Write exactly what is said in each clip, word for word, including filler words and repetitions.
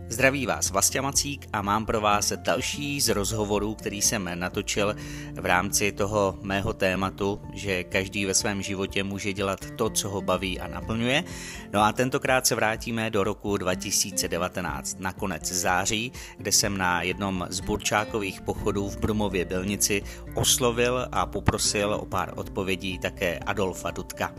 Zdraví vás Vlastě Macík a mám pro vás další z rozhovorů, který jsem natočil v rámci toho mého tématu, že každý ve svém životě může dělat to, co ho baví a naplňuje. No a tentokrát se vrátíme do roku dva tisíce devatenáct, na konec září, kde jsem na jednom z burčákových pochodů v Brumově Bylnici oslovil a poprosil o pár odpovědí také Adolfa Dudka.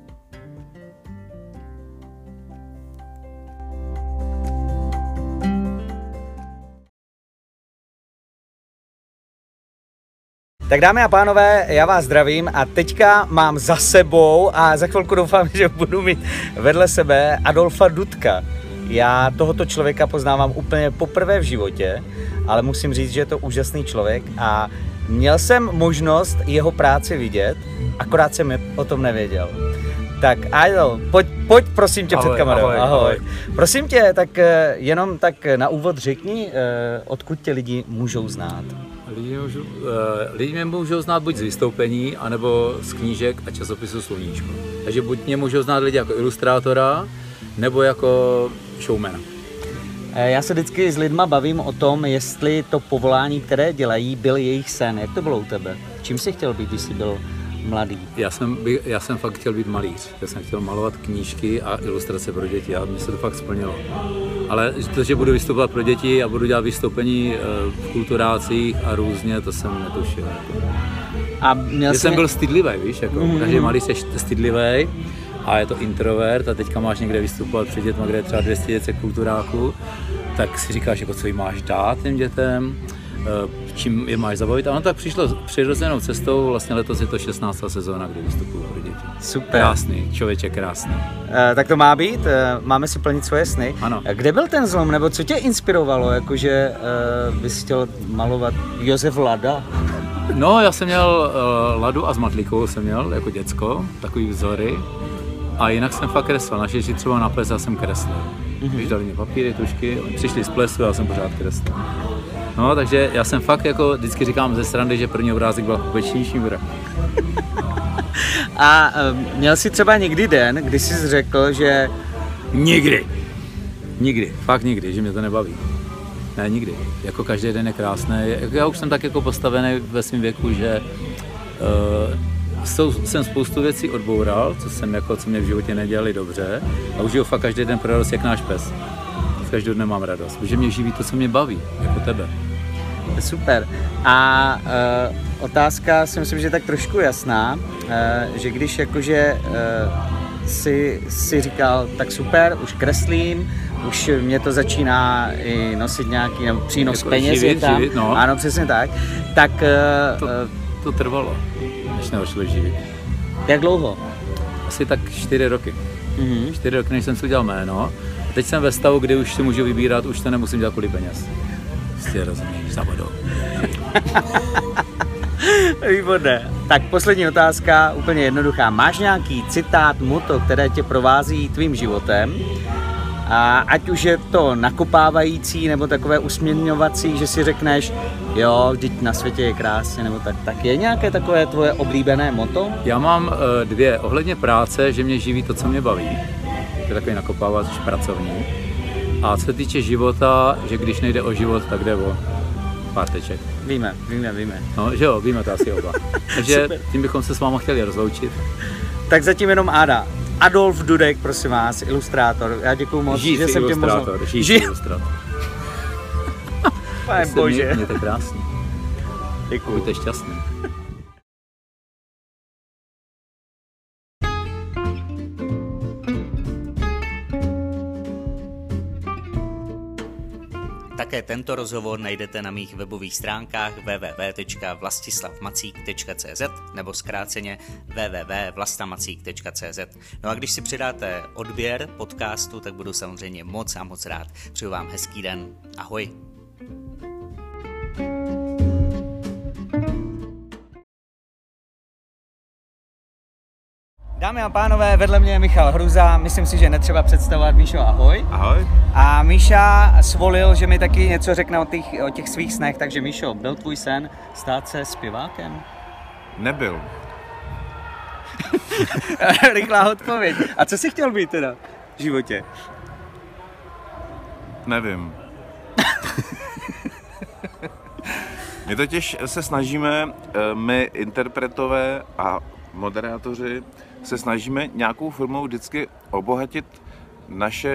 Tak dámy a pánové, já vás zdravím a teďka mám za sebou a za chvilku doufám, že budu mít vedle sebe Adolfa Dudka. Já tohoto člověka poznávám úplně poprvé v životě, ale musím říct, že je to úžasný člověk a měl jsem možnost jeho práci vidět, akorát jsem o tom nevěděl. Tak Adol, pojď, pojď prosím tě ahoj, před kamerou. Ahoj, ahoj. ahoj. Prosím tě, tak jenom tak na úvod řekni, odkud tě lidi můžou znát. Lidi, můžu, uh, lidi mě můžou znát buď z vystoupení, anebo z knížek a časopisu Sluníčko. Takže buď mě můžou znát lidi jako ilustrátora, nebo jako showmana. Já se vždycky s lidma bavím o tom, jestli to povolání, které dělají, byl jejich sen. Jak to bylo u tebe? Čím jsi chtěl být, když jsi byl mladý? Já jsem, já jsem fakt chtěl být malíř. Já jsem chtěl malovat knížky a ilustrace pro děti a mně se to fakt splnilo. Ale to, že budu vystupovat pro děti a budu dělat vystoupení v kulturácích a různě, to jsem netušil. A měl jsi... jsem byl stydlivý, víš, jako mm-hmm. každý malíř je stydlivý a je to introvert a teďka máš někde vystupovat před dětma, kde je třeba dvě stě dětek kulturáků, tak si říkáš, jako, co jim máš dát těm dětem, čím je máš zabavit. A ono tak přišlo přirozenou cestou, vlastně letos je to šestnáctá sezóna, kdy vystupuju pro děti. Super. Krásný, člověče krásný. E, tak to má být, e, máme si plnit svoje sny. Ano. Kde byl ten zlom, nebo co tě inspirovalo, jakože e, bys chtěl malovat Josef Lada? No, já jsem měl e, Ladu a Zmatlíkovou jsem měl jako děcko, takový vzory. A jinak jsem fakt kreslil, naši šli třeba na ples, já jsem kreslil. Mm-hmm. Když dali mě papíry, tušky, oni přišli z plesu a já jsem pořád kreslil. No, takže já jsem fakt jako vždycky říkám ze srandy, že první obrázek byl večnější vrch. A měl jsi třeba někdy den, kdy jsi řekl, že... Nikdy. Nikdy, fakt nikdy, že mě to nebaví. Ne, nikdy. Jako každý den je krásný. Já už jsem tak jako postavený ve svém věku, že uh, jsem spoustu věcí odboural, co jsem jako, co mě v životě nedělali dobře. A už žiju fakt každý den pro radost jak náš pes. Každý den mám radost, protože mě živí to, co mě baví, jako tebe. Super. A uh, otázka si myslím, že je tak trošku jasná, uh, že když jakože uh, si, si říkal, tak super, už kreslím, už mě to začíná i nosit nějaký nebo přínos jako peněz živit, tam. Živit, no. Ano, přesně tak. Tak uh, to, to trvalo, než neošlo živit. Jak dlouho? Asi tak čtyři roky. Mm-hmm. Čtyři roky, než jsem si udělal jméno. Teď jsem ve stavu, kdy už si můžu vybírat, už to nemusím dělat kvůli peněz. Jsi rozumíš, za vodou. Výborné. Tak poslední otázka, úplně jednoduchá. Máš nějaký citát, motto, které tě provází tvým životem? A ať už je to nakopávající nebo takové usměrňovací, že si řekneš, jo, vždyť na světě je krásně, nebo tak, tak je nějaké takové tvoje oblíbené motto? Já mám uh, dvě. Ohledně práce, že mě živí to, co mě baví. To je takový nakopávač pracovní. A co se týče života, že když nejde o život, tak jde o páteček. Víme, víme, víme. No, že jo, víme to asi oba. Takže tím bychom se s váma chtěli rozloučit. Tak zatím jenom Áda. Adolf Dudek, prosím vás, ilustrátor. Já děkuju moc, Žij že jsem tě mohl... Žij si ilustrátor. Pane bože. Mě to krásný. Děkuju. Buďte šťastný. Také tento rozhovor najdete na mých webových stránkách w w w tečka vlastislavmacík tečka c z nebo zkráceně w w w tečka vlastamacík tečka c z. No a když si přidáte odběr podcastu, tak budu samozřejmě moc a moc rád. Přeju vám hezký den. Ahoj. Dámy a pánové, vedle mě je Michal Hruza, myslím si, že netřeba představovat. Míšo, ahoj. Ahoj. A Míša svolil, že mi taky něco řekne o těch, o těch svých snech, takže Míšo, byl tvůj sen stát se zpěvákem? Nebyl. Rychlá odpověď. A co jsi chtěl být teda v životě? Nevím. My totiž se snažíme, my interpretové a moderátoři, se snažíme nějakou formou vždycky obohatit naše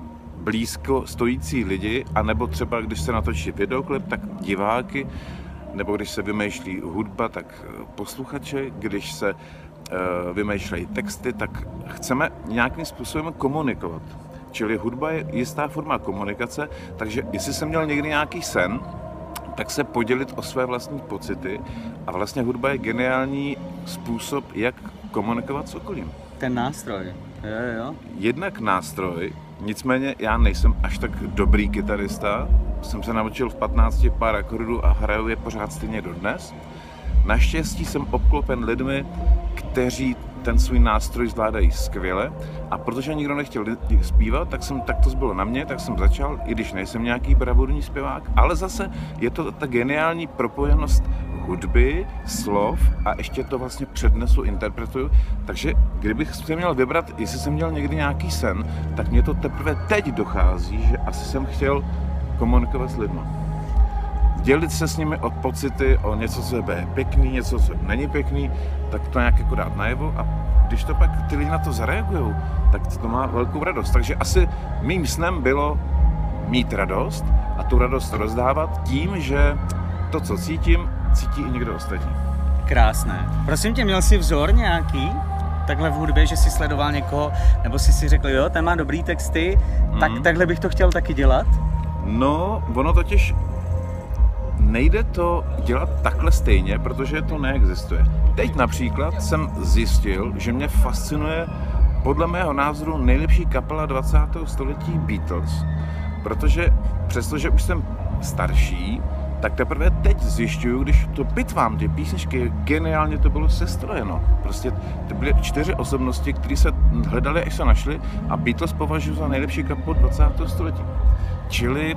blízko stojící lidi, anebo třeba když se natočí videoklip, tak diváky, nebo když se vymýšlí hudba, tak posluchače, když se uh, vymýšlejí texty, tak chceme nějakým způsobem komunikovat. Čili hudba je jistá forma komunikace, takže jestli jsem měl někdy nějaký sen, tak se podělit o své vlastní pocity a vlastně hudba je geniální způsob, jak komunikovat s okolím. Ten nástroj, jo, jo. Jednak nástroj, nicméně já nejsem až tak dobrý kytarista, jsem se naučil v patnácti pár akordů a hraju je pořád stejně dodnes. Naštěstí jsem obklopen lidmi, kteří ten svůj nástroj zvládají skvěle a protože nikdo nechtěl zpívat, tak, jsem, tak to bylo na mě, tak jsem začal, i když nejsem nějaký bravurní zpěvák, ale zase je to ta geniální propojenost hudby, slov a ještě to vlastně přednesu, interpretuju. Takže kdybych si měl vybrat, jestli jsem měl někdy nějaký sen, tak mě to teprve teď dochází, že asi jsem chtěl komunikovat s lidmi. Dělit se s nimi o pocity, o něco, co je pěkný, něco, co není pěkný, tak to nějak jako dát najevo a když to pak ty lidi na to zareagují, tak to má velkou radost. Takže asi mým snem bylo mít radost a tu radost rozdávat tím, že to, co cítím, cítí i někdo ostatní. Krásné. Prosím tě, měl jsi vzor nějaký takhle v hudbě, že jsi sledoval někoho, nebo jsi si řekl, jo, ten má dobrý texty, mm. tak takhle bych to chtěl taky dělat? No, ono totiž nejde to dělat takhle stejně, protože to neexistuje. Teď například jsem zjistil, že mě fascinuje podle mého názoru nejlepší kapela dvacátého století Beatles, protože přestože už jsem starší, tak teprve teď zjišťuju, když to pitvám ty písničky, geniálně to bylo sestrojeno. Prostě to byly čtyři osobnosti, které se hledali, až se našli a Beatles považuji za nejlepší kapelu dvacátého století. Čili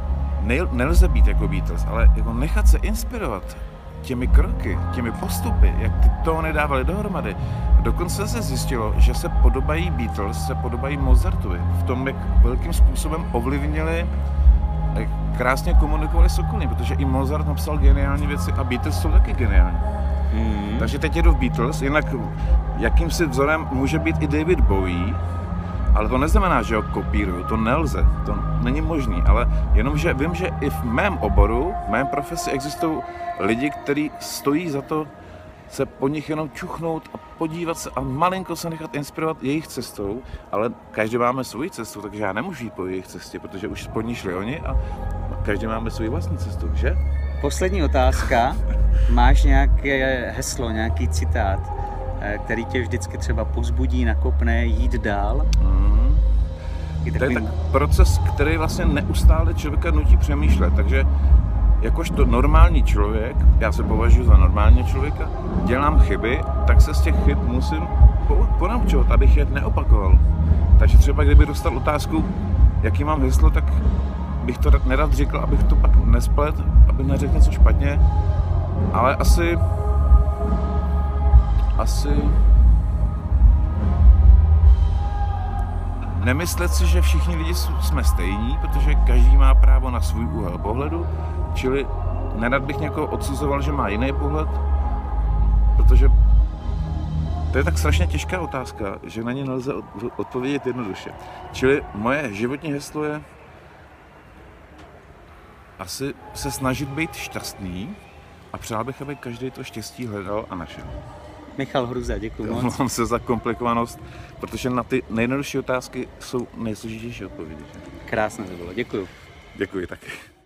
nelze být jako Beatles, ale jako nechat se inspirovat těmi kroky, těmi postupy, jak ty tóny dávali dohromady. Dokonce se zjistilo, že se podobají Beatles, se podobají Mozartovi v tom, jak velkým způsobem ovlivnili, jak krásně komunikovali s okolím, protože i Mozart napsal geniální věci a Beatles jsou taky geniální. Mm. Takže teď jedu v Beatles, jinak jakýmsi vzorem může být i David Bowie, ale to neznamená, že ho kopíruju, to nelze, to není možný, ale jenom, že vím, že i v mém oboru, v mém profesi existují lidi, kteří stojí za to se po nich jenom čuchnout a podívat se a malinko se nechat inspirovat jejich cestou, ale každý máme svou cestu, takže já nemůžu jít po jejich cestě, protože už po ní šli oni a každý máme svou vlastní cestu, že? Poslední otázka, máš nějaké heslo, nějaký citát, který tě vždycky třeba povzbudí, nakopne jít dál? Mm. To je tak proces, který vlastně neustále člověka nutí přemýšlet, takže jakožto normální člověk, já se považuji za normálního člověka, dělám chyby, tak se z těch chyb musím ponaučovat, abych je neopakoval. Takže třeba kdyby dostal otázku, jaký mám heslo, tak bych to nerad řekl, abych to pak nesplet, abych neřekl něco špatně, ale asi asi nemyslet si, že všichni lidi jsme stejní, protože každý má právo na svůj úhel pohledu, čili nerad bych někoho odsuzoval, že má jiný pohled, protože to je tak strašně těžká otázka, že na ně nelze odpovědět jednoduše. Čili moje životní heslo je asi se snažit být šťastný a přál bych, aby každý to štěstí hledal a našel. Michal Hruza, děkuji moc. Omlouvám se za komplikovanost, protože na ty nejjednodušší otázky jsou nejsložitější odpovědi. Krásné to bylo, děkuji. Děkuji taky.